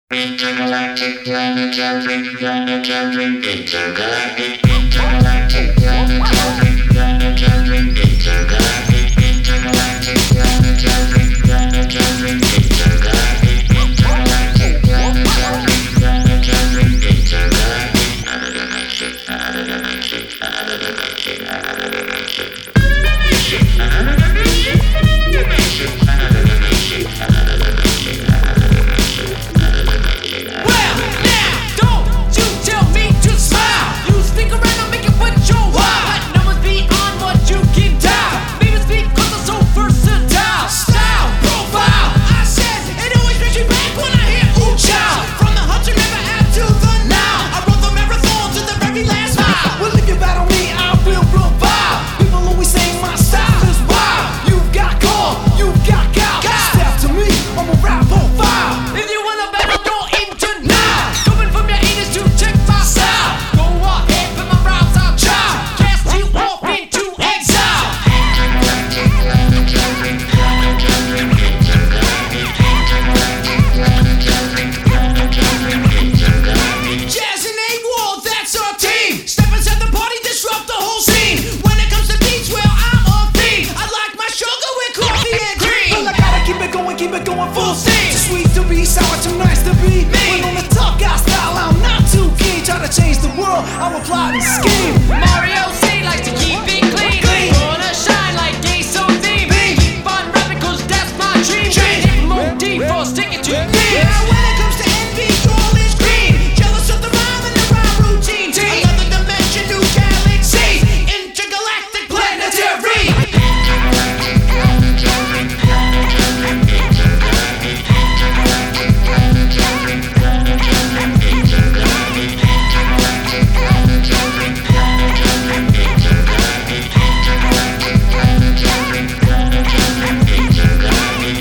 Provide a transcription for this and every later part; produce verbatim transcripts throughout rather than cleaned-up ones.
Intergalactic planetary, planetary, intergalactic, intergalactic, planetary, planetary, intergalactic, intergalactic, planetary, planetary, intergalactic, intergalactic, planetary, planetary, intergalactic. Out of the matrix, out of the matrix, out of the matrix, out of the matrix. Out of the matrix, matrix, out of the matrix, out of the matrix, out of the matrix. Well, now, don't you tell me to smile. You speak around and make it what you want. But no one's beyond what you can tell. Maybe speak cause I'm so versatile. Style, profile, I said, it always brings me back when I hear ooh child. From the hunter never had to the now. I run the marathon to the very last mile. Well, if you battle me, I will revive. People always say my style is wild. You've got call, you've got gal. Step to me, I'm a rap profile. If you wanna battle, don't into now. Coming from your anus to check my style. Go ahead, put my rhymes out, child. Cast you off into exile. Intergalactic, planetary, planetary, intergalactic, intergalactic, planetary, planetary, intergalactic. Jazz and A-Wall, that's our team. Step inside the party, disrupt the whole scene. When it comes to beats, well, I'm a fiend. I like my sugar with coffee and cream. Well, I gotta keep it going, keep it going full steam. Too sweet to be sour, too nice to be me. When on the tough guy style, I'm not too keen. Try to change the world, I'm a plotting scheme. Mario C likes to keep it clean. Clean. Wanna shine like gay so theme. Keep on rapping cause that's my dream. Dream. More deep for sticking to me. Now when it comes to envy, all is green. Jealous of the rhyme and the rhyme routine. Another dimension, new galaxy. Intergalactic planetary. Intergalactic, planetary, planetary, intergalactic, intergalactic, planetary, planetary, intergalactic, intergalactic, planetary, planetary, intergalactic, intergalactic, planetary, planetary, intergalactic.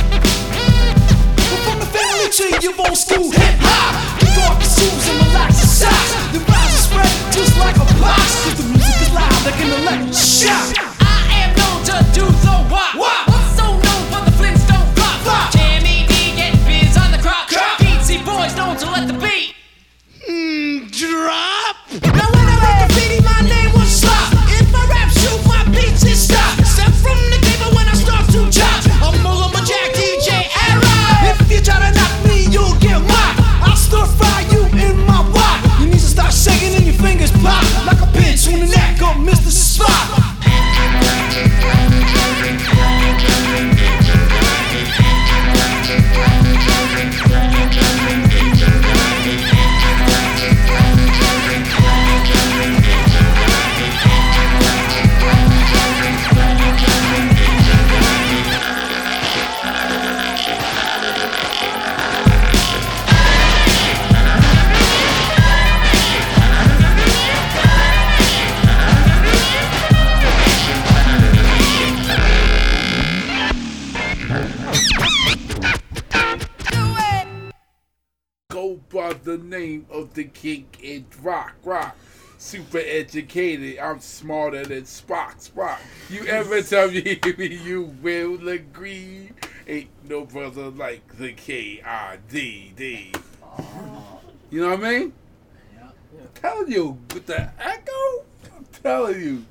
We're from the family tree of old school hip hop. You dark shoes and relax your socks. The rhymes are spread just like a box. Cause the music is loud like an electric shock. I am known to do the wop. So known for the Flintstone flop. Jammy D getting biz on the crop. Beatsy boys known to let the beat drop. Now when I make graffiti, my name was Slop. If I rap, shoot my beats and stop. Step from the table when I start to chop. I'm all my Jack D J era. If you try to knock me, you'll get mocked. I'll stir fry you in my wok. Your knees will start shaking and your fingers pop like a pinch on the neck of Mister Spock. Intergalactic, planetary, planetary, intergalactic, intergalactic, planetary, planetary, intergalactic, intergalactic, planetary, planetary, intergalactic, intergalactic, planetary, planetary, intergalactic. Out of the matrix, out of the matrix, out of the matrix, out of the Go by the name of the king and rock, rock. Super educated, I'm smarter than Spock, Spock. You ever tell me you will agree? Ain't no brother like the K I D D. You know what I mean? I'm telling you, with the echo, I'm telling you.